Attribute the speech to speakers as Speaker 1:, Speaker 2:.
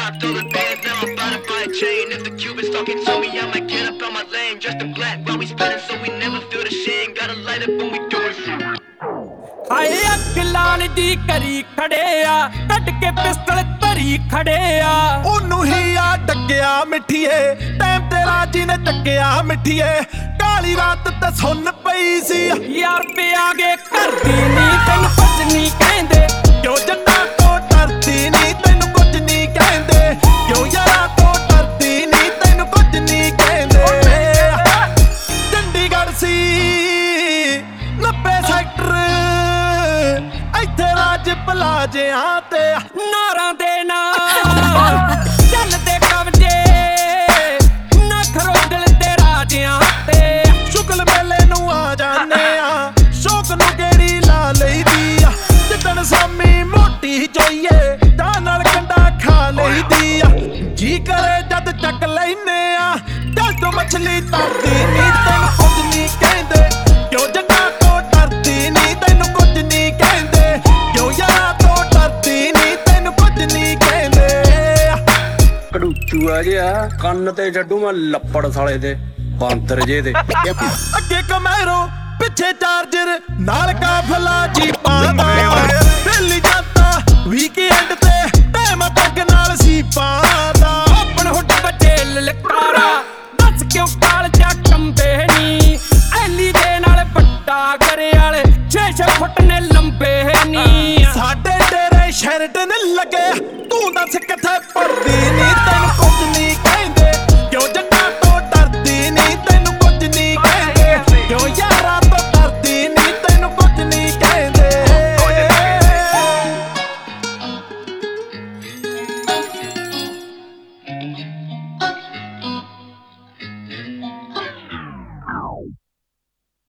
Speaker 1: dropped all the bands, now I'm about to buy a chain. If the Cubans talking to me, I might get up on my lane. Just in black while we spinning, so we never feel the shame. Gotta light up when we do it.
Speaker 2: ਹਾਏ ਅੱਗ ਲਾਣ ਦੀ ਕਰੀ ਖੜੇ ਆ, ਕੱਢ ਕੇ pistol ਧਰੀ ਖੜੇ ਆ।
Speaker 3: ਉਹਨੂੰ ਹੀ ਆ ਡੱਕਿਆ ਮਿੱਠੀਏ, ਟਾਈਮ ਤੇਰਾ ਜਿਹਨੇ ਚੱਕਿਆ ਮਿੱਠੀਏ। ਕਾਲੀ ਰਾਤ ਤੇ ਸੁੰਨ ਪਈ ਸੀ
Speaker 2: ਯਾਰ ਪਿਆ ਗੇ ਕਰਦੀ ਨੀ ਤੈਨੂੰ ਕੁਝ ਨਹੀਂ ਕਹਿੰਦੇ।
Speaker 3: ਕਿਉਂ ਜੱਟਾਂ ਤੋਂ ਡਰਦੀ ਨੀ ਤੈਨੂੰ ਕੁਝ ਨਹੀਂ ਕਹਿੰਦੇ। ਕਿਉਂ ਯਾਰਾਂ ਤੋਂ ਡਰਦੀ ਨੀ ਤੈਨੂੰ ਕੁਝ ਨਹੀਂ ਕਹਿੰਦੇ। ਚੰਡੀਗੜ੍ਹ ਸੀ 90 ਸੈਕਟਰ, ਇੱਥੇ ਰਾਜ ਪਲਾਜਿਆਂ ਤੇ
Speaker 2: ਨਾਰਾਂ ਦੇ ਨਾਲ ਚੱਲਦੇ ਕਬਜੇ, ਨਾ ਖਰੋਡਲ ਤੇ ਰਾਜਿਆਂ ਤੇ।
Speaker 3: ਸ਼ੁਕਲ ਮੇਲੇ ਨੂੰ ਆ ਜਾਨੇ ਆ, ਸ਼ੌਕ ਨੂੰ ਗੇੜੀ ਲਾ ਲਈਦੀ ਆ। ਜਿੱਦਣ ਸਾਮੀ ਮੋਟੀ ਜੋਈਏ, ਚਾਹ ਨਾਲ ਕੰਡਾ ਖਾ ਲਈਦੀ ਆ। ਜੀ ਕਰੇ ਜਦ ਚੱਕ ਲੈਨੇ ਆ, ਦਿਲ ਤੋਂ ਮਛਲੀ ਤਰਦੀ ਨੀ ਤੈਨੂੰ ਕੁਝ ਨਹੀਂ ਕਹਿੰਦੇ। ਕਿਉਂ ਜੱਟਾਂ ਤੋਂ ਡਰਦੀ ਨੀ ਤੈਨੂੰ ਕੁਝ ਨਹੀਂ ਕਹਿੰਦੇ। ਕਿਉਂ ਯਾਰਾਂ ਤੋਂ ਡਰਦੀ ਨੀ ਤੈਨੂੰ ਕੁਝ ਨਹੀਂ ਕਹਿੰਦੇ।
Speaker 4: ਕੜੂਚੂਆ ਜਿਹਾ ਕੰਨ ਤੇ ਛੱਡੂ ਮੈਂ ਲੱਪੜ ਸਾਲੇ ਦੇ ਬਾਂਦਰ ਜੇ ਦੇ।
Speaker 3: ਅੱਗੇ ਕਮੈਰੋ ਪਿੱਛੇ ਚਾਰਜਰ ਨਾਲ ਕਾਫਲਾ ਜੀਪਾਂ ਦਾ। ਦਿੱਲੀ ਜਾਂਦਾ ਵੀਕਐਂਡ ਤੇ ਟਾਈਮ ਪੱਗ ਨਾਲ ਸੀਪਾਂ ਦਾ।
Speaker 2: ਆਪਣ ਹੁੱਡ ਬੱਜੇ ਲਲਕਾਰਾ, ਦੱਸ ਕਿਉਂ ਕਾਲਜਾ ਕੰਬੇ ਨੀ। ਐਲੀ ਦੇ ਨਾਲ ਵੱਡਾ ਗਰੇ ਵਾਲੇ 6 ਫੁੱਟ ਨੇ ਲੰਬੇ ਨੀ।
Speaker 3: ਸਾਡੇ ਤੇਰੇ ਸ਼ੈਰਟਨ ਲੱਗੇ, ਤੂੰ ਦੱਸ ਕਿੱਥੇ ਪੜਦੀ ਨੀ।